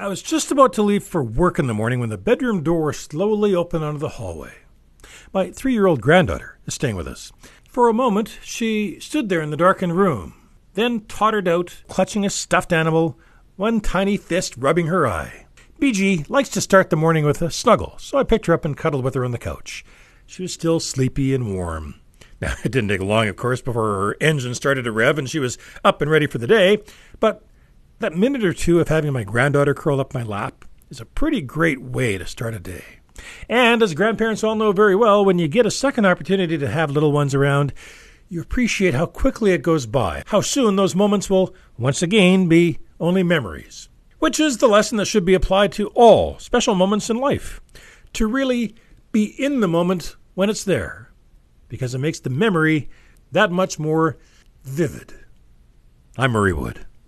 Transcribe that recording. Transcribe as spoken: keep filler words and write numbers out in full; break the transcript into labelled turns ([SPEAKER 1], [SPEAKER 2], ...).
[SPEAKER 1] I was just about to leave for work in the morning when the bedroom door slowly opened onto the hallway. My three-year-old granddaughter is staying with us. For a moment, she stood there in the darkened room, then tottered out, clutching a stuffed animal, one tiny fist rubbing her eye. B G likes to start the morning with a snuggle, so I picked her up and cuddled with her on the couch. She was still sleepy and warm. Now, it didn't take long, of course, before her engine started to rev and she was up and ready for the day, but that minute or two of having my granddaughter curl up my lap is a pretty great way to start a day. And as grandparents all know very well, when you get a second opportunity to have little ones around, you appreciate how quickly it goes by, how soon those moments will once again be only memories. Which is the lesson that should be applied to all special moments in life. To really be in the moment when it's there, because it makes the memory that much more vivid. I'm Murray Wood.